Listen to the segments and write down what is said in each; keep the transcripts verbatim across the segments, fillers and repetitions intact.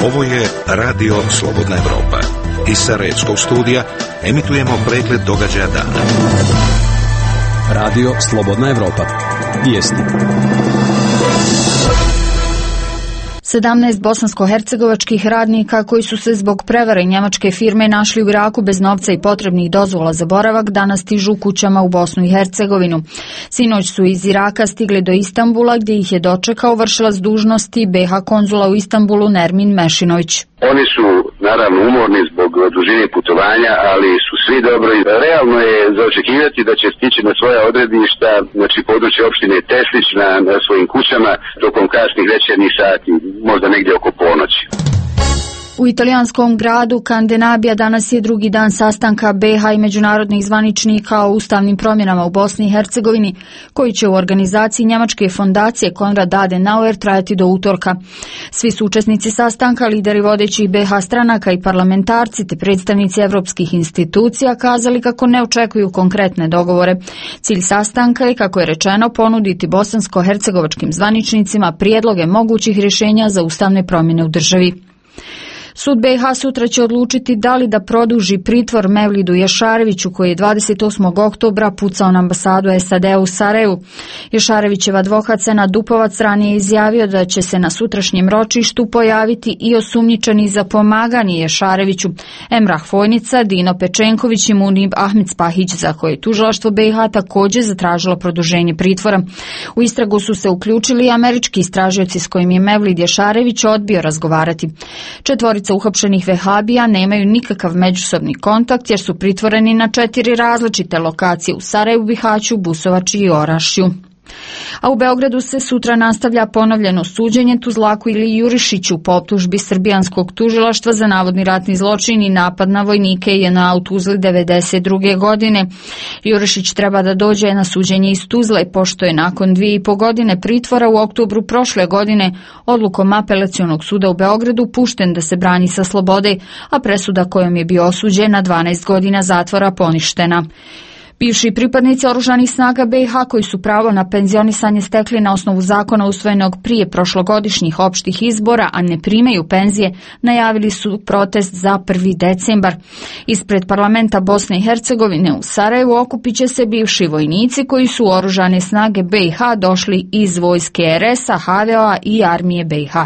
Ovo je Radio Slobodna Evropa. Iz Sarajevskog studija emitujemo pregled događaja dana. Radio Slobodna Evropa. Vijesti. sedamnaest bosansko-hercegovačkih radnika koji su se zbog prevare njemačke firme našli u Iraku bez novca i potrebnih dozvola za boravak danas stižu kućama u Bosnu i Hercegovinu. Sinoć su iz Iraka stigli do Istanbula gdje ih je dočekao vršilac dužnosti be ha konzula u Istanbulu Nermin Mešinović. Oni su naravno umorni zbog dužine putovanja, ali su svi dobro i realno je za očekivati da će stići na svoja odredišta, znači područje opštine Teslić na, na svojim kućama tokom kasnih večernjih sati, možda negdje oko ponoći. U italijanskom gradu Candenabija danas je drugi dan sastanka be ha i međunarodnih zvaničnika o ustavnim promjenama u Bosni i Hercegovini, koji će u organizaciji njemačke fondacije Konrad Adenauer trajati do utorka. Svi su učesnici sastanka, lideri vodećih be ha stranaka i parlamentarci te predstavnici evropskih institucija kazali kako ne očekuju konkretne dogovore. Cilj sastanka je, kako je rečeno, ponuditi bosansko-hercegovačkim zvaničnicima prijedloge mogućih rješenja za ustavne promjene u državi. Sud be ha sutra će odlučiti da li da produži pritvor Mevlidu Ješareviću, koji je dvadeset osmog oktobra pucao na ambasadu es a de u Sarajevu. Ješarevićev advokat Senad Dupovac ranije izjavio da će se na sutrašnjem ročištu pojaviti i osumnjičeni za pomaganje Ješareviću Emrah Fojnica, Dino Pečenković i Munib Ahmed Spahić, za koje je tužilaštvo be ha također zatražilo produženje pritvora. U istragu su se uključili i američki istražioci s kojim je Mevlid Ješarević odbio razgovarati. Četvorica uhapšenih vehabija nemaju nikakav međusobni kontakt jer su pritvoreni na četiri različite lokacije u Sarajevu, Bihaću, Busovači i Orašju. A u Beogradu se sutra nastavlja ponovljeno suđenje Tuzlaku ili Jurišiću po optužbi srbijanskog tužilaštva za navodni ratni zločin i napad na vojnike je na u Tuzli devedeset druge godine. Jurišić treba da dođe na suđenje iz Tuzle, pošto je nakon dvije i po godine pritvora u oktobru prošle godine odlukom Apelacionog suda u Beogradu pušten da se brani sa slobode, a presuda kojom je bio osuđen na dvanaest godina zatvora poništena. Bivši pripadnici oružanih snaga be ha koji su pravo na penzionisanje stekli na osnovu zakona usvojenog prije prošlogodišnjih opštih izbora, a ne primaju penzije, najavili su protest za prvi decembar. Ispred parlamenta Bosne i Hercegovine u Sarajevu okupit će se bivši vojnici koji su u oružane snage be ha došli iz vojske er es a, ha ve o a i armije be ha.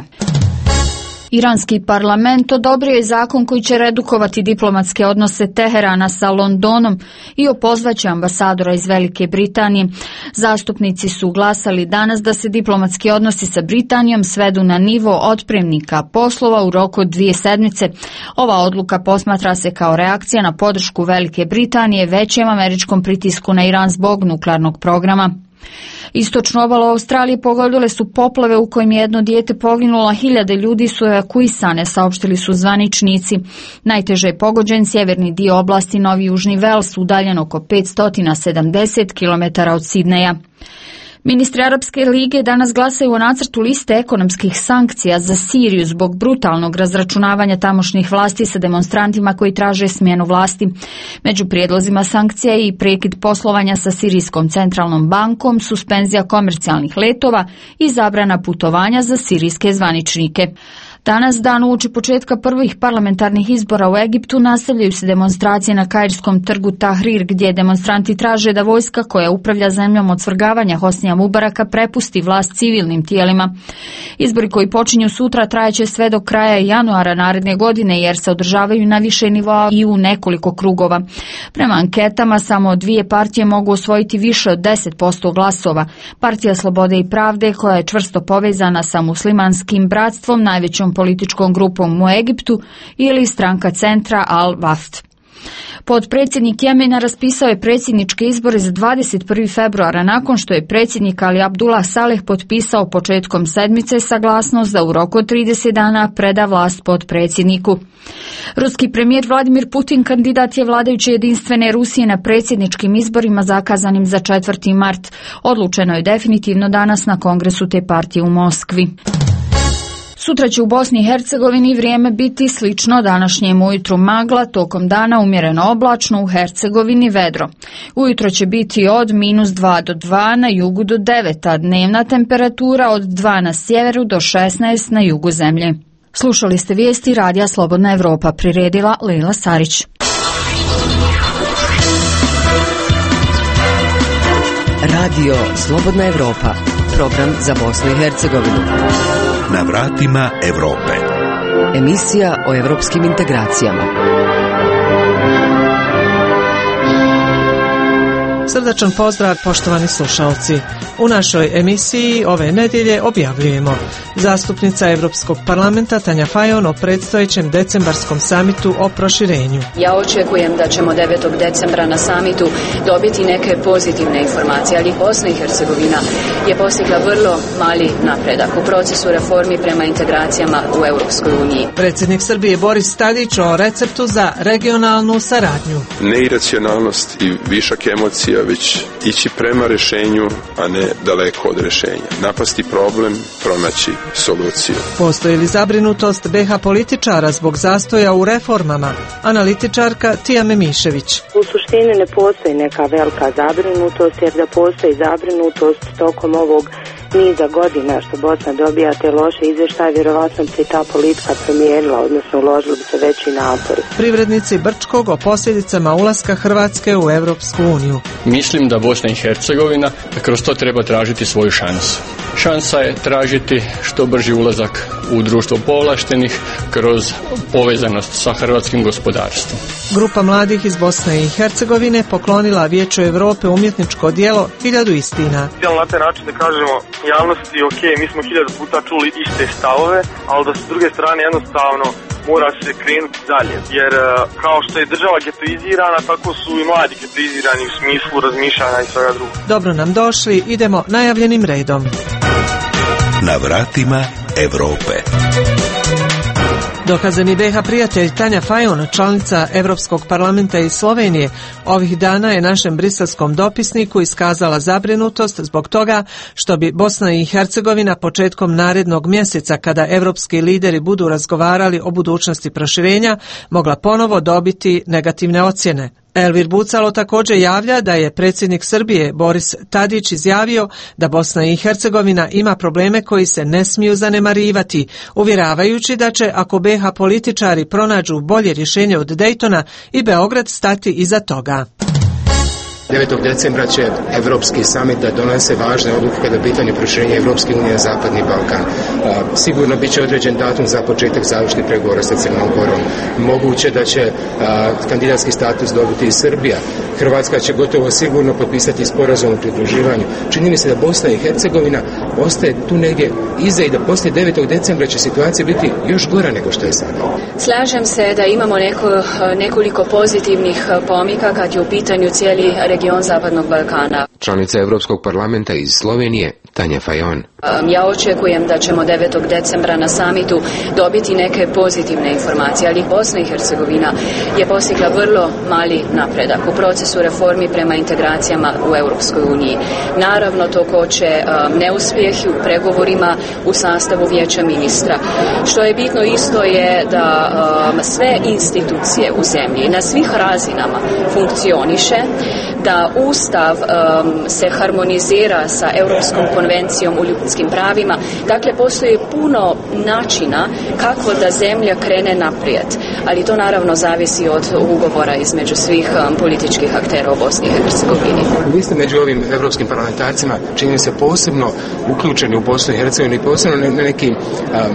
Iranski parlament odobrio je zakon koji će redukovati diplomatske odnose Teherana sa Londonom i opozvaće ambasadora iz Velike Britanije. Zastupnici su glasali danas da se diplomatski odnosi sa Britanijom svedu na nivo otpremnika poslova u roku od dvije sedmice. Ova odluka posmatra se kao reakcija na podršku Velike Britanije većem američkom pritisku na Iran zbog nuklearnog programa. Istočnu obalu Australije pogodile su poplave u kojim je jedno dijete poginulo, hiljade ljudi su evakuisane, saopštili su zvaničnici. Najteže je pogođen sjeverni dio oblasti Novi Južni Vels, udaljen oko petsto sedamdeset kilometara od Sidneja. Ministri Arapske lige danas glasaju o nacrtu liste ekonomskih sankcija za Siriju zbog brutalnog razračunavanja tamošnjih vlasti sa demonstrantima koji traže smjenu vlasti. Među prijedlozima sankcija je i prekid poslovanja sa Sirijskom centralnom bankom, suspenzija komercijalnih letova i zabrana putovanja za sirijske zvaničnike. Danas, dan uoči početka prvih parlamentarnih izbora u Egiptu, nastavljaju se demonstracije na kairskom trgu Tahrir, gdje demonstranti traže da vojska koja upravlja zemljom od svrgavanja Hosnija Mubaraka prepusti vlast civilnim tijelima. Izbori koji počinju sutra trajaće sve do kraja januara naredne godine jer se održavaju na više nivoa i u nekoliko krugova. Prema anketama samo dvije partije mogu osvojiti više od deset posto glasova. Partija Slobode i pravde, koja je čvrsto povezana sa muslimanskim bratstvom, najvećom političkom grupom u Egiptu, ili stranka centra Al-Waft. Potpredsjednik Jemena raspisao je predsjedničke izbore za dvadeset prvog februara nakon što je predsjednik Ali Abdullah Saleh potpisao početkom sedmice saglasnost da u roku od trideset dana preda vlast potpredsjedniku. Ruski premijer Vladimir Putin kandidat je vladajuće jedinstvene Rusije na predsjedničkim izborima zakazanim za četvrti mart. Odlučeno je definitivno danas na kongresu te partije u Moskvi. Sutra će u Bosni i Hercegovini vrijeme biti slično današnjem ujutru, magla, tokom dana umjereno oblačno, u Hercegovini vedro. Ujutro će biti od minus dva do dva, na jugu do devet, a dnevna temperatura od dva na sjeveru do šesnaest na jugu zemlje. Slušali ste vijesti Radija Slobodna Evropa, priredila Leila Sarić. Radio Slobodna Evropa, program za Bosnu i Hercegovinu. Na vratima Evrope. Emisija o evropskim integracijama. Srdačan pozdrav, poštovani slušalci. U našoj emisiji ove nedjelje objavljujemo: zastupnica Europskog parlamenta Tanja Fajon o predstojećem decembarskom samitu o proširenju. Ja očekujem da ćemo devetog decembra na samitu dobiti neke pozitivne informacije, ali Bosna i Hercegovina je postigla vrlo mali napredak u procesu reformi prema integracijama u Europskoj uniji. Predsjednik Srbije Boris Tadić o receptu za regionalnu saradnju. Neiracionalnost i višak emocija, već ići prema rješenju, a ne daleko od rješenja. Napasti problem, pronaći soluciju. Postoji li zabrinutost be ha političara zbog zastoja u reformama? Analitičarka Tija Memišević. U suštini ne postoji neka velika zabrinutost, jer da postoji zabrinutost tokom ovog niza godina što Bosna dobija te loše izvještaje, vjerovatno se ta politika promijenila, odnosno uložili bi se veći napori. Privrednici Brčkog o posljedicama ulaska Hrvatske u Europsku uniju. Mislim da Bosna i Hercegovina kroz to treba tražiti svoju šansu. Šansa je tražiti što brži ulazak u društvo povlaštenih kroz povezanost sa hrvatskim gospodarstvom. Grupa mladih iz Bosne i Hercegovine poklonila Vijeću Europe umjetničko djelo Hiljadu istina. Htjeli na taj način da kažemo javnosti, ok, mi smo hiljadu puta čuli iste stavove, ali da s druge strane jednostavno mora se krenuti dalje, jer kao što je država getoizirana, tako su i mladi getoizirani u smislu razmišljanja i svega drugog. Dobro nam došli, idemo najavljenim redom. Na vratima Evrope. Dokazani be ha prijatelj Tanja Fajon, članica Europskog parlamenta iz Slovenije, ovih dana je našem briselskom dopisniku iskazala zabrinutost zbog toga što bi Bosna i Hercegovina početkom narednog mjeseca, kada europski lideri budu razgovarali o budućnosti proširenja, mogla ponovo dobiti negativne ocjene. Elvir Bucalo također javlja da je predsjednik Srbije Boris Tadić izjavio da Bosna i Hercegovina ima probleme koji se ne smiju zanemarivati, uvjeravajući da će, ako be ha političari pronađu bolje rješenje od Daytona, i Beograd stati iza toga. devetog decembra će Europski samit da donese važne odluke kada je pitanje proširenja Europske unije na Zapadni Balkan. A, sigurno bit će određen datum za početak završnih pregovora sa Crnom Gorom. Moguće da će a, kandidatski status dobiti i Srbija. Hrvatska će gotovo sigurno potpisati sporazum o pridruživanju. Čini mi se da Bosna i Hercegovina ostaje tu negdje iza i da poslije devetog decembra će situacija biti još gora nego što je sada. Slažem se da imamo neko, nekoliko pozitivnih pomika kad je u pitanju cijeli region Zapadnog Balkana. Članica Europskog parlamenta iz Slovenije Tanja Fajon. Ja očekujem da ćemo devetog decembra na samitu dobiti neke pozitivne informacije, ali Bosna i Hercegovina je postigla vrlo mali napredak u procesu reformi prema integracijama u Europskoj uniji. Naravno, to koče um, neuspjehi u pregovorima u sastavu Vijeća ministra. Što je bitno isto je da um, sve institucije u zemlji na svih razinama funkcioniše, da Ustav um, se harmonizira sa Europskom konvencijom o ljudskim pravima. Dakle, postoji puno načina kako da zemlja krene naprijed, ali to naravno zavisi od ugovora između svih um, političkih aktera u Bosni i Hercegovini. Vi ste među ovim europskim parlamentarcima, čini se, posebno uključeni u Bosnu i Hercegovini, posebno na neki um,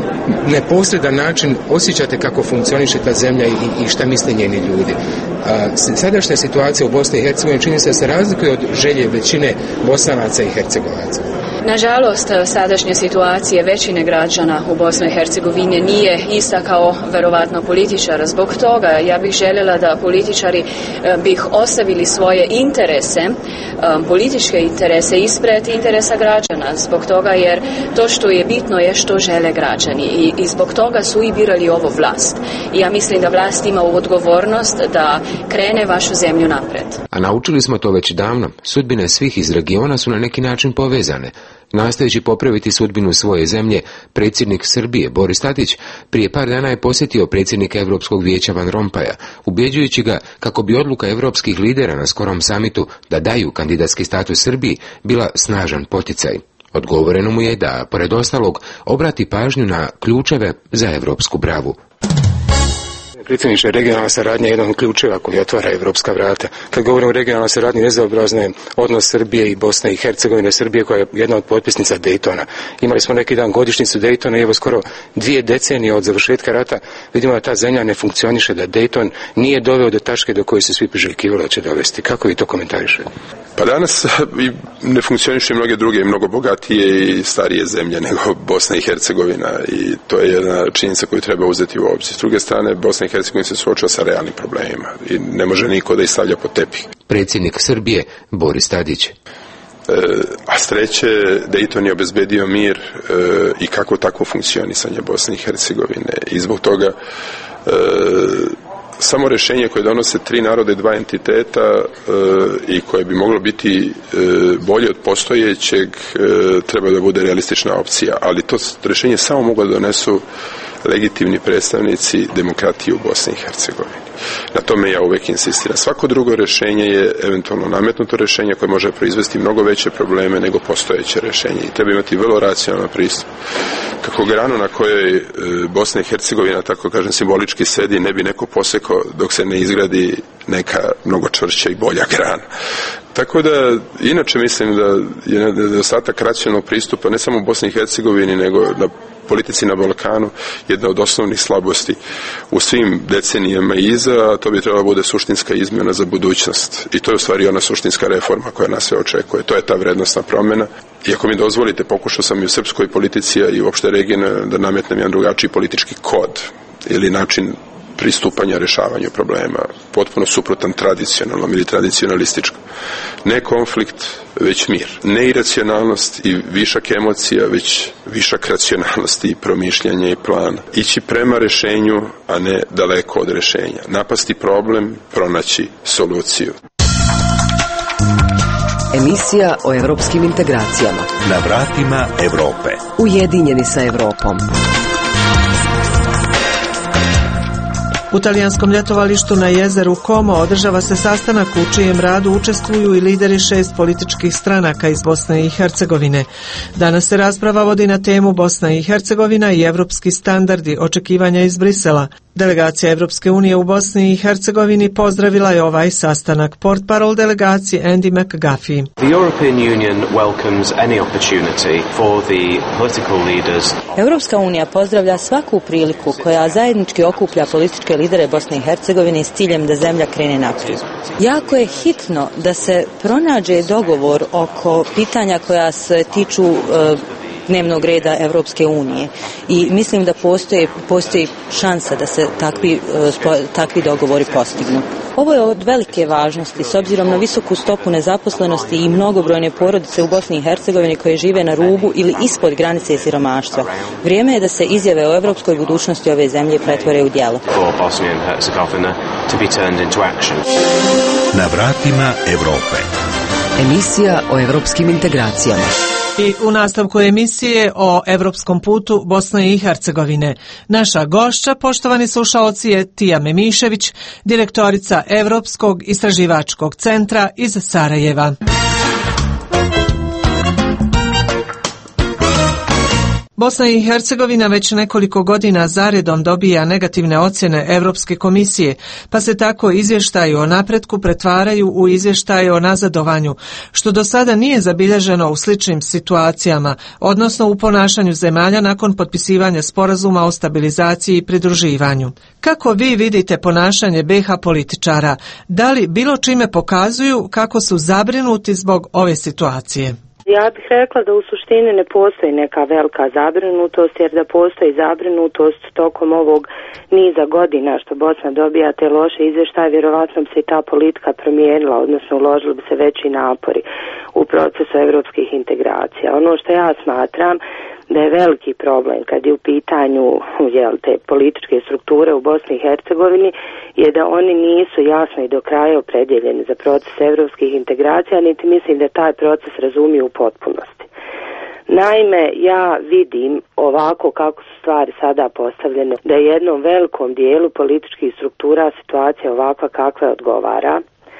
neposredan način osjećate kako funkcioniše ta zemlja i, i šta misle njeni ljudi. Uh, sadašnja situacija u Bosni i Hercegovini čini se da se razlikuje od želje većine Bosanaca i Hercegovaca. Nažalost, sadašnja situacija većine građana u Bosni i Hercegovini nije ista kao verovatno političara. Zbog toga ja bih željela da političari bih ostavili svoje interese, političke interese ispred interesa građana. Zbog toga jer to što je bitno je što žele građani i, i zbog toga su i birali ovo vlast. I ja mislim da vlast ima odgovornost da krene vašu zemlju napred. A naučili smo to već davno. Sudbine svih iz regiona su na neki način povezane. Nastojeći popraviti sudbinu svoje zemlje, predsjednik Srbije Boris Tadić prije par dana je posjetio predsjednika Europskog vijeća Van Rompaja, ubjeđujući ga kako bi odluka europskih lidera na skorom samitu da daju kandidatski status Srbiji bila snažan poticaj. Odgovoreno mu je da, pored ostalog, obrati pažnju na ključeve za evropsku bravu. Predsjedniče, regionalna saradnja je jedan od ključeva koji otvara evropska vrata. Kad govorimo o regionalnoj saradnji, nezaobrazno je odnos Srbije i Bosne i Hercegovine, Srbije koja je jedna od potpisnica Daytona. Imali smo neki dan godišnjicu Daytona i evo skoro dvije decenije od završetka rata vidimo da ta zemlja ne funkcioniše, da Dayton nije doveo do tačke do koje se svi priželjkivali da će dovesti. Kako vi to komentarišete? Pa danas ne funkcioniše mnoge druge i mnogo bogatije i starije zemlje nego Bosna i Hercegovina i to je jedna činjenica koju treba uzeti u obzir. S druge strane, Bosna i Hercegovina se suočava sa realnim problemima i ne može niko da ih stavlja pod tepih. Predsjednik Srbije Boris Tadić. E, a s treće, Dayton je obezbedio mir e, i kako tako funkcionisanje Bosne i Hercegovine i zbog toga e, samo rješenje koje donose tri naroda i dva entiteta e, i koje bi moglo biti e, bolje od postojećeg e, treba da bude realistična opcija, ali to rješenje samo mogu da donesu legitimni predstavnici demokratije u Bosni i Hercegovini. Na tome ja uvek insistiram. Svako drugo rješenje je eventualno nametnuto rješenje koje može proizvesti mnogo veće probleme nego postojeće rješenje i treba imati vrlo racionalan pristup. Kako granu na kojoj e, Bosna i Hercegovina, tako kažem, simbolički sedi, ne bi neko posekao dok se ne izgradi neka mnogo čvršća i bolja grana. Tako da, inače mislim da je nedostatak racionalnog pristupa ne samo u Bosni i Hercegovini, nego na politici na Balkanu jedna od osnovnih slabosti u svim decenijama iza, a to bi trebalo bude suštinska izmjena za budućnost. I to je u stvari ona suštinska reforma koja nas sve očekuje. To je ta vrednostna promjena. I ako mi dozvolite, pokušao sam i u srpskoj politici i uopšte regione da nametnem jedan drugačiji politički kod ili način pristupanja rješavanju problema, potpuno suprotan tradicionalnom ili tradicionalističkom. Ne konflikt, već mir. Ne iracionalnost i višak emocija, već višak racionalnosti i promišljanja i plana. Ići prema rješenju, a ne daleko od rješenja. Napasti problem, pronaći soluciju. Emisija o evropskim integracijama. Na vratima Evrope. Ujedinjeni sa Evropom. U talijanskom ljetovalištu na jezeru Como održava se sastanak u čijem radu učestvuju i lideri šest političkih stranaka iz Bosne i Hercegovine. Danas se rasprava vodi na temu Bosna i Hercegovina i evropski standardi očekivanja iz Brisela. Delegacija Evropske unije u Bosni i Hercegovini pozdravila je ovaj sastanak. Portparol delegacije Andy McGuffey. The European Union welcomes any opportunity for the political leaders. Europska unija pozdravlja svaku priliku koja zajednički okuplja političke lidere Bosne i Hercegovine s ciljem da zemlja krene naprijed. Jako je hitno da se pronađe dogovor oko pitanja koja se tiču uh, dnevnog reda Europske unije i mislim da postoji, postoji šansa da se takvi, takvi dogovori postignu. Ovo je od velike važnosti s obzirom na visoku stopu nezaposlenosti i mnogobrojne porodice u Bosni i Hercegovini koje žive na rubu ili ispod granice siromaštva. Vrijeme je da se izjave o evropskoj budućnosti ove zemlje pretvore u djelo. Na vratima Evrope. Emisija o evropskim integracijama. I u nastavku emisije o evropskom putu Bosne i Hercegovine. Naša gošća, poštovani slušaoci, je Tija Memišević, direktorica Evropskog istraživačkog centra iz Sarajeva. Bosna i Hercegovina već nekoliko godina zaredom dobija negativne ocjene Europske komisije, pa se tako izvještaji o napretku pretvaraju u izvještaje o nazadovanju, što do sada nije zabilježeno u sličnim situacijama, odnosno u ponašanju zemalja nakon potpisivanja sporazuma o stabilizaciji i pridruživanju. Kako vi vidite ponašanje be ha političara? Da li bilo čime pokazuju kako su zabrinuti zbog ove situacije? Ja bih rekla da u suštini ne postoji neka velika zabrinutost, jer da postoji zabrinutost tokom ovog niza godina što Bosna dobija te loše izvještaje, vjerovatno bi se i ta politika promijenila, odnosno uložili bi se veći napori u procesu evropskih integracija. Ono što ja smatram da je veliki problem kad je u pitanju jel, te političke strukture u Bosni i Hercegovini je da oni nisu jasno i do kraja opredjeljeni za proces evropskih integracija, niti mislim da taj proces razumiju u potpunosti. Naime, ja vidim ovako kako su stvari sada postavljene, da je jednom velikom dijelu političkih struktura situacija ovakva kakva odgovara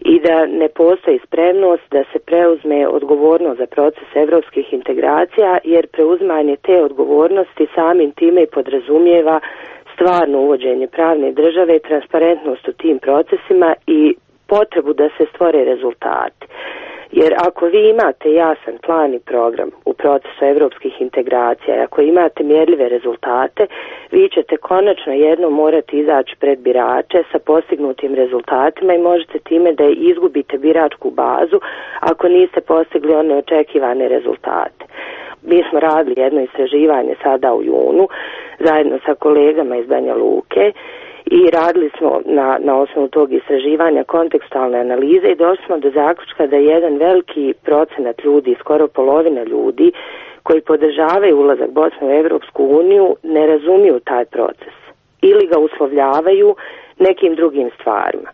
i da ne postoji spremnost da se preuzme odgovornost za proces evropskih integracija, jer preuzimanje te odgovornosti samim time i podrazumijeva stvarno uvođenje pravne države, transparentnost u tim procesima i potrebu da se stvore rezultati. Jer ako vi imate jasan plan i program u procesu evropskih integracija, ako imate mjerljive rezultate, vi ćete konačno jednom morati izaći pred birače sa postignutim rezultatima i možete time da izgubite biračku bazu ako niste postigli one očekivane rezultate. Mi smo radili jedno istraživanje sada u junu zajedno sa kolegama iz Banja Luke i radili smo na, na osnovu tog istraživanja kontekstualne analize i došli smo do zaključka da jedan veliki procenat ljudi, skoro polovina ljudi koji podržavaju ulazak Bosne u Europsku uniju ne razumiju taj proces ili ga uslovljavaju nekim drugim stvarima.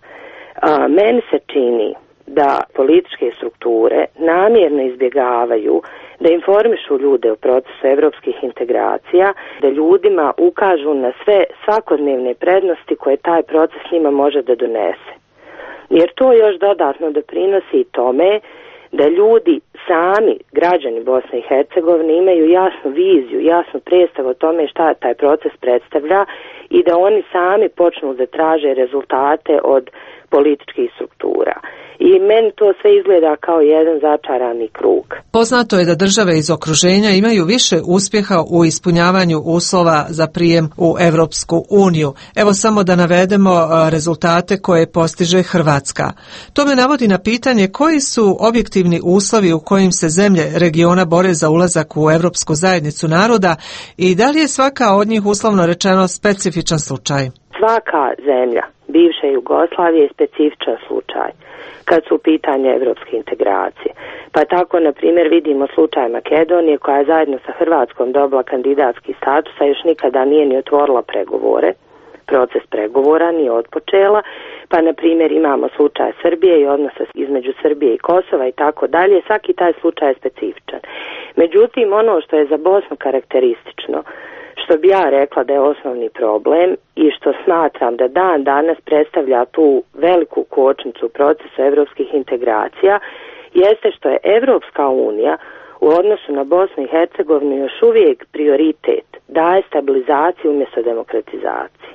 A, meni se čini da političke strukture namjerno izbjegavaju da informišu ljude o procesu evropskih integracija, da ljudima ukažu na sve svakodnevne prednosti koje taj proces njima može da donese. Jer to još dodatno doprinosi tome da ljudi sami, građani Bosne i Hercegovine, imaju jasnu viziju, jasnu predstavu o tome šta taj proces predstavlja i da oni sami počnu da traže rezultate od političkih struktura. I meni to sve izgleda kao jedan začarani krug. Poznato je da države iz okruženja imaju više uspjeha u ispunjavanju uslova za prijem u Europsku uniju. Evo samo da navedemo rezultate koje postiže Hrvatska. To me navodi na pitanje koji su objektivni uslovi u kojim se zemlje regiona bore za ulazak u Europsku zajednicu naroda i da li je svaka od njih uslovno rečeno specifičan slučaj? Svaka zemlja bivše Jugoslavije je specifičan slučaj kad su u pitanju evropske integracije. Pa tako, na primjer, vidimo slučaj Makedonije koja je zajedno sa Hrvatskom dobila kandidatski status, a još nikada nije ni otvorila pregovore, proces pregovora nije otpočela. Pa, na primjer, imamo slučaj Srbije i odnosa između Srbije i Kosova i tako dalje. Svaki taj slučaj je specifičan. Međutim, ono što je za Bosnu karakteristično, što bi ja rekla da je osnovni problem i što smatram da dan danas predstavlja tu veliku kočnicu u procesu evropskih integracija, jeste što je Evropska unija u odnosu na Bosnu i Hercegovinu još uvijek prioritet daje stabilizaciju umjesto demokratizaciji.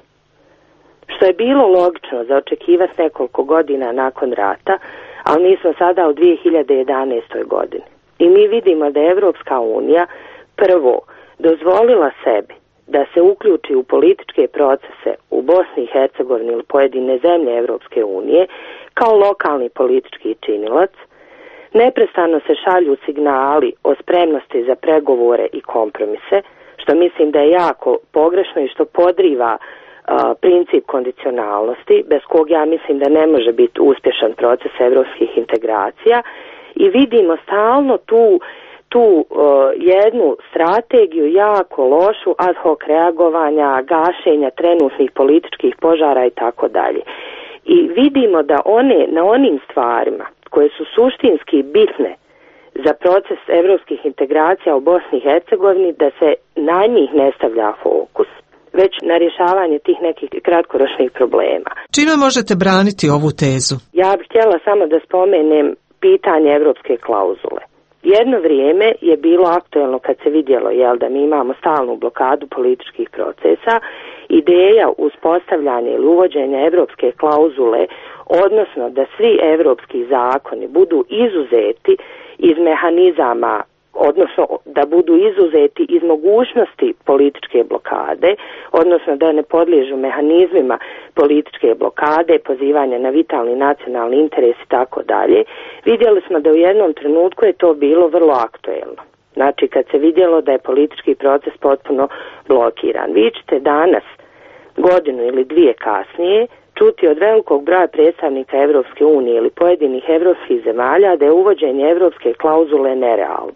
Što je bilo logično za očekivati nekoliko godina nakon rata, ali mi smo sada u dvije hiljade jedanaestoj godini. I mi vidimo da je Evropska unija prvo dozvolila sebi da se uključi u političke procese u Bosni i Hercegovini ili pojedine zemlje Evropske unije kao lokalni politički činilac. Neprestano se šalju signali o spremnosti za pregovore i kompromise, što mislim da je jako pogrešno i što podriva uh, princip kondicionalnosti, bez kog ja mislim da ne može biti uspješan proces evropskih integracija. I vidimo stalno tu tu uh, jednu strategiju jako lošu ad hoc reagovanja, gašenja trenutnih političkih požara i tako dalje. I vidimo da one na onim stvarima koje su suštinski bitne za proces evropskih integracija u Bosni i Hercegovini, da se na njih ne stavlja fokus, već na rješavanje tih nekih kratkoročnih problema. Čime možete braniti ovu tezu? Ja bih htjela samo da spomenem pitanje evropske klauzule. Jedno vrijeme je bilo aktuelno kad se vidjelo jel, da mi imamo stalnu blokadu političkih procesa. Ideja uspostavljanja ili uvođenja evropske klauzule, odnosno da svi evropski zakoni budu izuzeti iz mehanizama, odnosno da budu izuzeti iz mogućnosti političke blokade, odnosno da ne podliježu mehanizmima političke blokade, pozivanja na vitalni nacionalni interes i tako dalje, vidjeli smo da u jednom trenutku je to bilo vrlo aktuelno. Znači kad se vidjelo da je politički proces potpuno blokiran. Vi ćete danas, godinu ili dvije kasnije, čuti od velikog broja predstavnika Evropske unije ili pojedinih evropskih zemalja da je uvođenje evropske klauzule nerealno.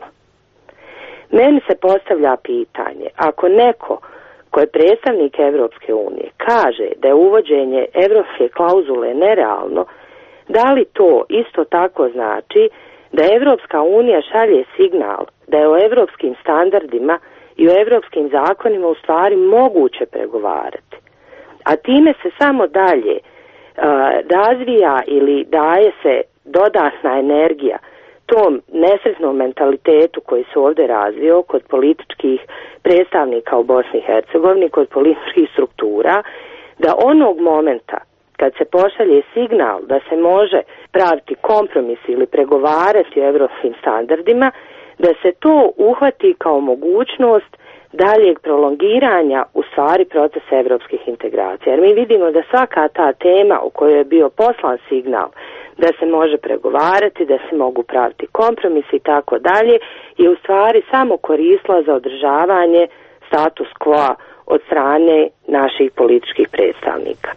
Meni se postavlja pitanje, ako neko ko je predstavnik Evropske unije kaže da je uvođenje evropske klauzule nerealno, da li to isto tako znači da Evropska unija šalje signal da je o evropskim standardima i o evropskim zakonima u stvari moguće pregovarati? A time se samo dalje razvija ili daje se dodatna energija tom nesretnom mentalitetu koji se ovdje razvio kod političkih predstavnika u Bosni i Hercegovini, kod političkih struktura, da onog momenta kad se pošalje signal da se može praviti kompromis ili pregovarati o evropskim standardima, da se to uhvati kao mogućnost daljeg prolongiranja u stvari procesa evropskih integracija. Jer mi vidimo da svaka ta tema u kojoj je bio poslan signal da se može pregovarati, da se mogu praviti kompromisi i tako dalje, je u stvari samo koristila za održavanje status quo od strane naših političkih predstavnika.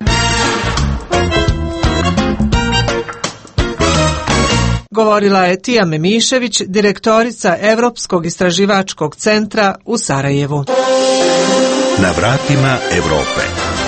Govorila je Tija Memišević, direktorica Europskog istraživačkog centra u Sarajevu. Na vratima Europe.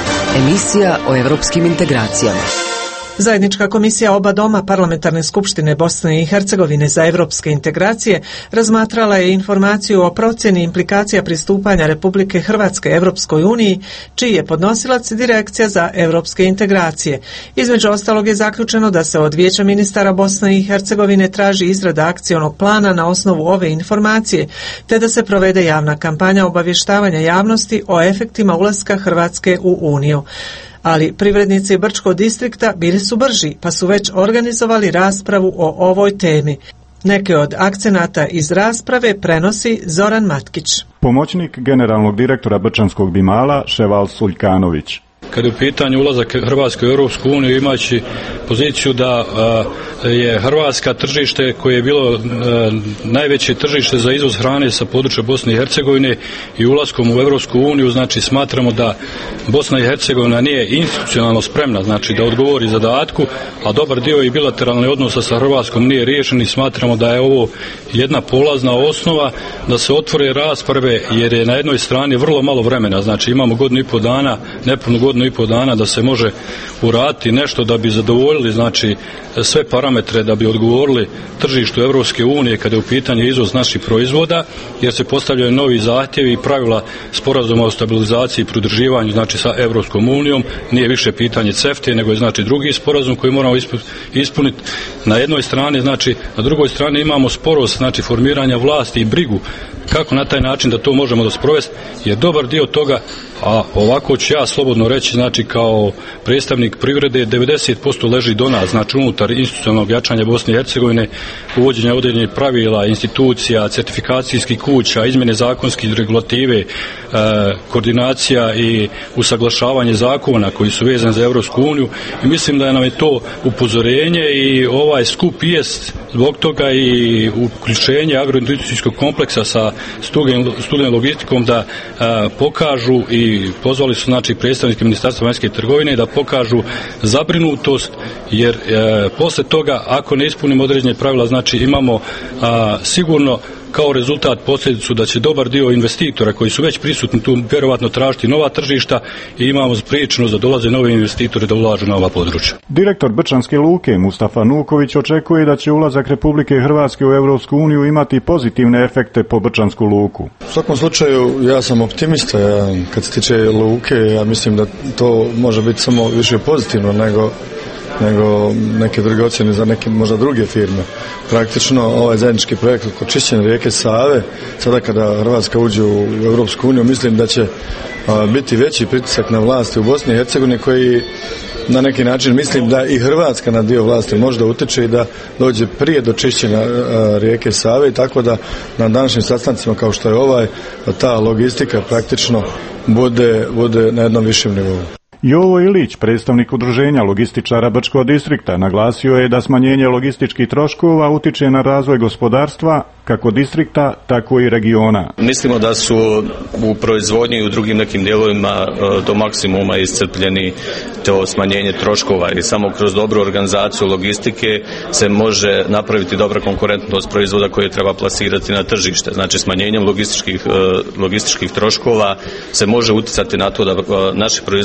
Emisija o europskim integracijama. Zajednička komisija oba doma Parlamentarne skupštine Bosne i Hercegovine za europske integracije razmatrala je informaciju o procjeni implikacija pristupanja Republike Hrvatske Europskoj uniji, čiji je podnosilac Direkcija za europske integracije. Između ostalog je zaključeno da se od Vijeća ministara Bosne i Hercegovine traži izrada akcionog plana na osnovu ove informacije, te da se provede javna kampanja obavještavanja javnosti o efektima ulaska Hrvatske u Uniju. Ali privrednici Brčkog distrikta bili su brži, pa su već organizovali raspravu o ovoj temi. Neke od akcenata iz rasprave prenosi Zoran Matkić. Pomoćnik generalnog direktora Brčanskog Bimala Ševal Suljkanović. Kad je u pitanju ulazak Hrvatske u Europsku uniju, imajući poziciju da a, je Hrvatska tržište koje je bilo a, najveće tržište za izvoz hrane sa područja Bosne i Hercegovine i ulaskom u Europsku uniju, znači smatramo da Bosna i Hercegovina nije institucionalno spremna, znači da odgovori zadatku, a dobar dio i bilateralne odnosa sa Hrvatskom nije riješen i smatramo da je ovo jedna polazna osnova da se otvore rasprave, jer je na jednoj strani vrlo malo vremena, znači imamo godinu i pol dana, nepunu godinu i pol dana da se može uraditi nešto da bi zadovoljili znači sve parametre, da bi odgovorili tržištu Europske unije kada je u pitanju izvoz naših proizvoda, jer se postavljaju novi zahtjevi i pravila sporazuma o stabilizaciji i pridruživanju znači sa Europskom unijom. Nije više pitanje CEFTA, nego je znači drugi sporazum koji moramo ispuniti na jednoj strani, znači na drugoj strani imamo sporost znači formiranja vlasti i brigu kako na taj način da to možemo da sprovesti, jer dobar dio toga, a ovako ću ja slobodno reći, znači kao predstavnik privrede, devedeset posto leži do nas, znači unutar institucionalnog jačanja Bosne i Hercegovine, uvođenja određenih pravila, institucija, certifikacijskih kuća, izmjene zakonskih regulative, e, koordinacija i usaglašavanje zakona koji su vezani za Europsku uniju, i mislim da nam je to upozorenje i ovaj skup jest zbog toga i uključenje agroindustrijskog kompleksa sa studijem logistikom da a, pokažu, i pozvali su znači predstavnike Ministarstva vanjske trgovine da pokažu zabrinutost, jer e, posle toga ako ne ispunimo određene pravila, znači imamo a, sigurno kao rezultat posljedicu da će dobar dio investitora koji su već prisutni tu vjerovatno tražiti nova tržišta i imamo spriječeno da dolaze novi investitori da ulažu na ova područja. Direktor Brčanske luke Mustafa Nuković očekuje da će ulazak Republike Hrvatske u Europsku uniju imati pozitivne efekte po Brčansku luku. U svakom slučaju ja sam optimista, ja, kad se tiče luke, ja mislim da to može biti samo više pozitivno nego nego neke druge ocjene za neke možda druge firme. Praktično ovaj zajednički projekt oko čišćenja rijeke Save, sada kada Hrvatska uđe u Europsku uniju, mislim da će a, biti veći pritisak na vlasti u Bosni i Hercegovini, koji na neki način mislim da i Hrvatska na dio vlasti možda utječe i da dođe prije do čišćenja a, rijeke Save, tako da na današnjim sastancima kao što je ovaj, ta logistika praktično bude, bude na jednom višem nivou. Jovo Ilić, predstavnik udruženja logističara Brčkog distrikta, naglasio je da smanjenje logističkih troškova utiče na razvoj gospodarstva kako distrikta, tako i regiona. Mislimo da su u proizvodnji i u drugim nekim dijelovima do maksimuma iscrpljeni to smanjenje troškova, i samo kroz dobru organizaciju logistike se može napraviti dobra konkurentnost proizvoda koje treba plasirati na tržište. Znači smanjenjem logističkih, logističkih troškova se može utjecati na to da naši proizvodi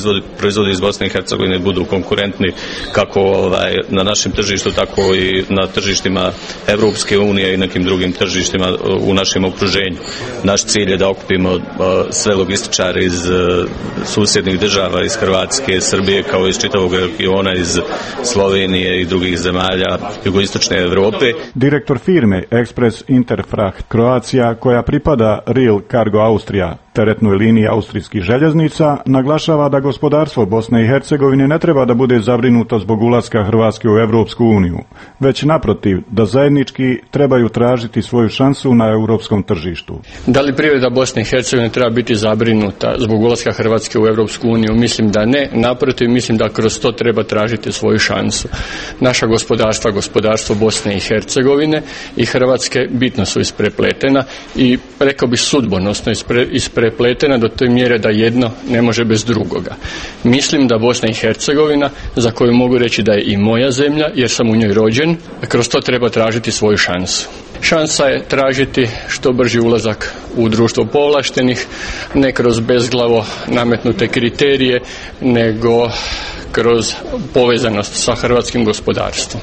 proizvodi iz Bosne i Hercegovine budu konkurentni kako ovaj, na našem tržištu, tako i na tržištima Evropske unije i nekim drugim tržištima u našem okruženju. Naš cilj je da okupimo uh, sve logističare iz uh, susjednih država, iz Hrvatske, Srbije, kao iz čitavog regiona, iz Slovenije i drugih zemalja jugoistočne Evrope. Direktor firme Express Interfracht Croatia, koja pripada Rail Cargo Austrija, teretnoj liniji austrijskih željeznica, naglašava da gospodarstvo Bosne i Hercegovine ne treba da bude zabrinuto zbog ulaska Hrvatske u Evropsku uniju, već naprotiv da zajednički trebaju tražiti svoju šansu na europskom tržištu. Da li privreda Bosne i Hercegovine treba biti zabrinuta zbog ulaska Hrvatske u Evropsku uniju? Mislim da ne, naprotiv mislim da kroz to treba tražiti svoju šansu. Naša gospodarstva, gospodarstvo Bosne i Hercegovine i Hrvatske bitno su isprepletena i rekao bih sudbonosno ispre, isprepletena do te mjere da jedno ne može bez drugoga. Mislim da Bosna i Hercegovina, za koju mogu reći da je i moja zemlja jer sam u njoj rođen, kroz to treba tražiti svoju šansu. Šansa je tražiti što brži ulazak u društvo povlaštenih, ne kroz bezglavo nametnute kriterije, nego kroz povezanost sa hrvatskim gospodarstvom.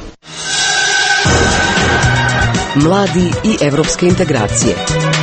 Mladi i evropske integracije.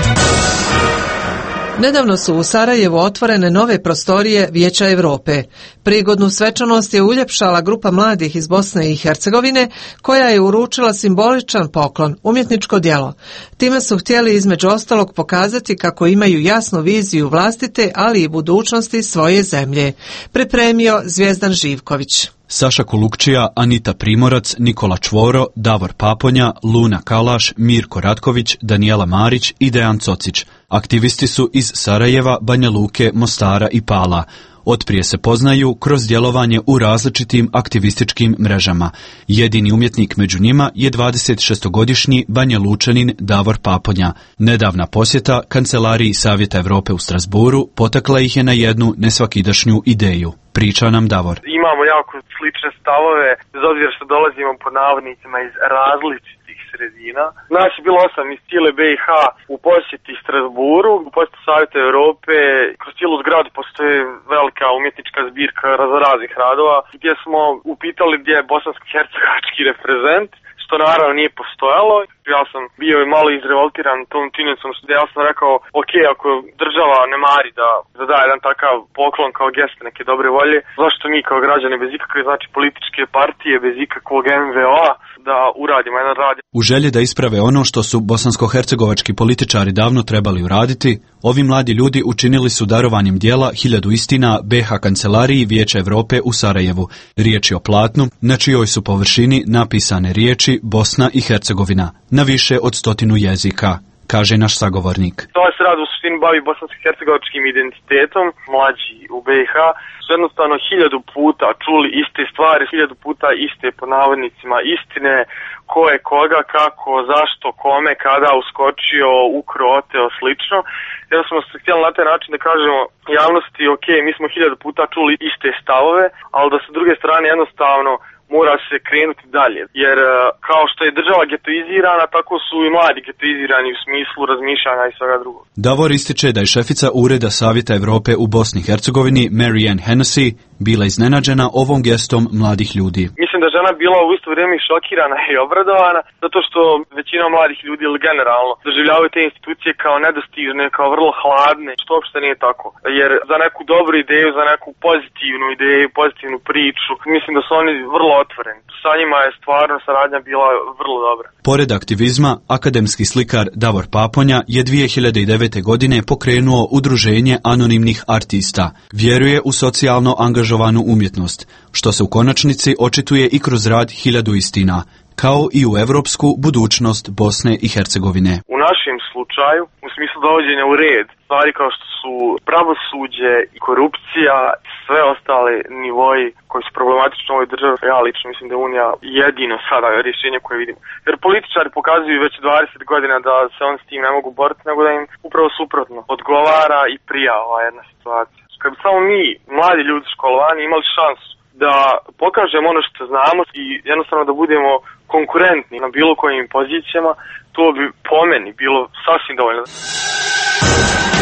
Nedavno su u Sarajevu otvorene nove prostorije Vijeća Europe. Prigodnu svečanost je uljepšala grupa mladih iz Bosne i Hercegovine koja je uručila simboličan poklon, umjetničko djelo. Time su htjeli između ostalog pokazati kako imaju jasnu viziju vlastite, ali i budućnosti svoje zemlje. Pripremio Zvijezdan Živković. Saša Kulukčija, Anita Primorac, Nikola Čvoro, Davor Paponja, Luna Kalaš, Mirko Ratković, Danijela Marić i Dejan Cocić. Aktivisti su iz Sarajeva, Banja Luke, Mostara i Pala. Otprije se poznaju kroz djelovanje u različitim aktivističkim mrežama. Jedini umjetnik među njima je dvadesetšestogodišnji Banja Lučanin Davor Paponja. Nedavna posjeta Kancelariji Savjeta Europe u Strasburu potakla ih je na jednu nesvakidašnju ideju. Priča nam Davor. Imamo jako slične stavove, bez obzira što dolazimo pod navodnicima iz različitih sredina. Nas je bilo osam iz cijele B i H u posjeti Strasburu, u posjeti Savjeta Europe. Kroz cijelu zgradu postoji velika umjetnička zbirka raznih radova, gdje smo upitali gdje je bosansko-hercegovački reprezent, što naravno nije postojalo. Ja sam bio i malo izrevoltiran tom činjenicom, što ja sam rekao, ok, ako država ne mari da zadaje jedan takav poklon kao gest neke dobre volje, zašto mi kao građani bez ikakve znači političke partije, bez ikakvog M V O-a da uradimo jedan rad. U želji da isprave ono što su bosansko-hercegovački političari davno trebali uraditi, ovi mladi ljudi učinili su darovanjem dijela Hiljadu istina B H Kancelariji Vijeća Europe u Sarajevu. Riječ je o platnu, na čijoj su površini napisane riječi Bosna i Hercegovina, na više od stotinu jezika, kaže naš sagovornik. To se rad u suštini bavi bosansko-hercegovačkim identitetom, mlađi u B i H su jednostavno hiljadu puta čuli iste stvari, hiljadu puta iste po navodnicima istine, ko je koga, kako, zašto, kome, kada uskočio, ukro, oteo, slično. Ja smo se htjeli na taj način da kažemo javnosti, ok, mi smo hiljadu puta čuli iste stavove, ali da sa druge strane jednostavno mora se krenuti dalje, jer kao što je država getoizirana, tako su i mladi getoizirani u smislu razmišljanja i svega drugog. Davor ističe da je šefica Ureda Savjeta Europe u Bosni i Hercegovini, Marianne Hennessy, bila iznenađena ovom gestom mladih ljudi. Mislim da žena bila u isto vrijeme šokirana i obradovana, zato što većina mladih ljudi ili generalno doživljavaju te institucije kao nedostižne, kao vrlo hladne, što uopšte nije tako. Jer za neku dobru ideju, za neku pozitivnu ideju, pozitivnu priču, mislim da su oni vrlo otvoreni. Sa njima je stvarno saradnja bila vrlo dobra. Pored aktivizma, akademski slikar Davor Paponja je dvije hiljade devete. godine pokrenuo udruženje anonimnih artista. Vjeruje u socijalno angažovanu umjetnost, što se u konačnici očituje i kroz rad Hiljadu istina, kao i u evropsku budućnost Bosne i Hercegovine. U našem slučaju, u smislu dovođenja u red, stvari kao što su pravosuđe i korupcija, sve ostale nivoji koji su problematični u ovoj državi, ja lično mislim da je Unija jedino sada rješenje koje vidimo. Jer političari pokazuju već dvadeset godina da se on s tim ne mogu boriti, nego da im upravo suprotno odgovara i prija ova jedna situacija. Kad bi samo mi, mladi ljudi školovani, imali šansu da pokažemo ono što znamo i jednostavno da budemo konkurentni na bilo kojim pozicijama, to bi po meni bilo sasvim dovoljno.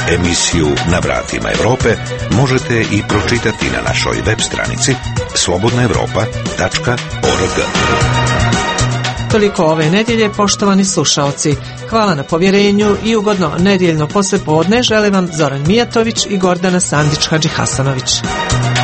Emisiju Na vratima Europe možete i pročitati na našoj web stranici slobodna europa tačka org. Toliko ove nedjelje, poštovani slušaoci. Hvala na povjerenju i ugodno nedjeljno poslijepodne žele vam Zoran Mijatović i Gordana Sandić-Hadžihasanović.